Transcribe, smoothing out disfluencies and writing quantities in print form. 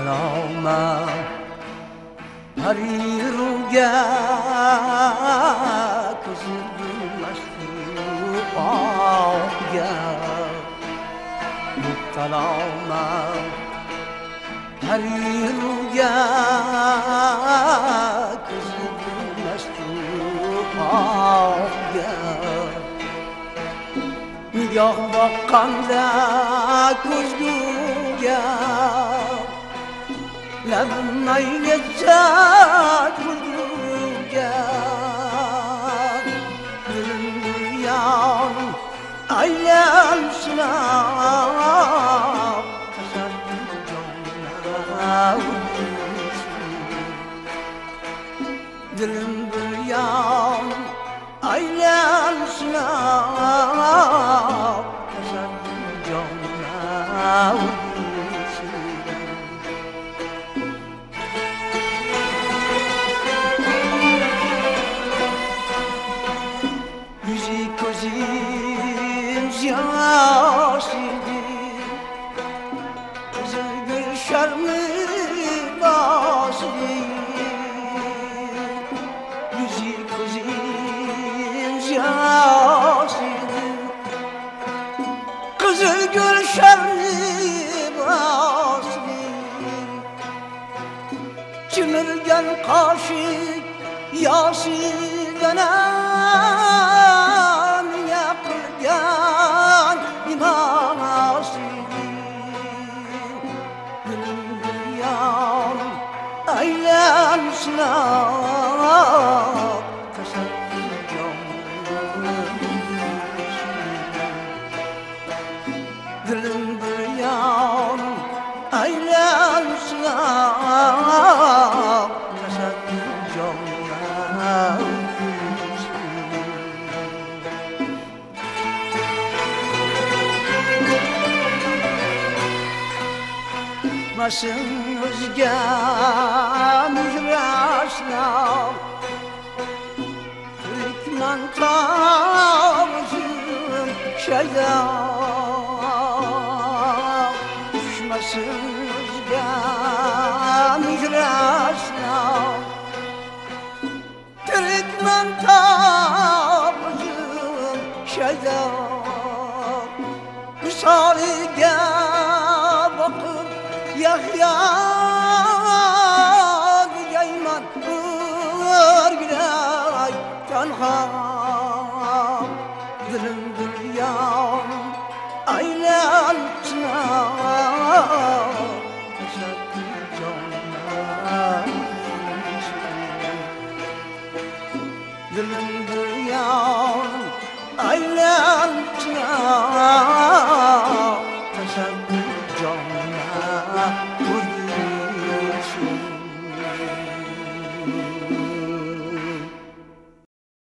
مبتلامم پری روگه کزیدمش تو آبگه مبتلامم پری روگه کزیدمش تو آبگه نگاه با قنده کزگوگه لبم ایزد کزگوگه دلم بیان ایلم سناب تسد جانم دلم بیان ایلم سناب تسد جانم Kızıl gül şerli basri Çimirgen kaşık yaşidene Yakılgen imasidi Gülüm dünyam eylem sınav Teşekkür canım Dilim dünyam eylem sınav Teşekkür canım Masın özge müjraşna Türkmen tavızım şeyda Düşmesin özge müjraşna Türkmen tavızım şeyda Misaliga bakıp Yahya diyeyman örgülay tenha Dilim dünyam aylan sınav Teşekkür canım Dilim dünyam aylan sınav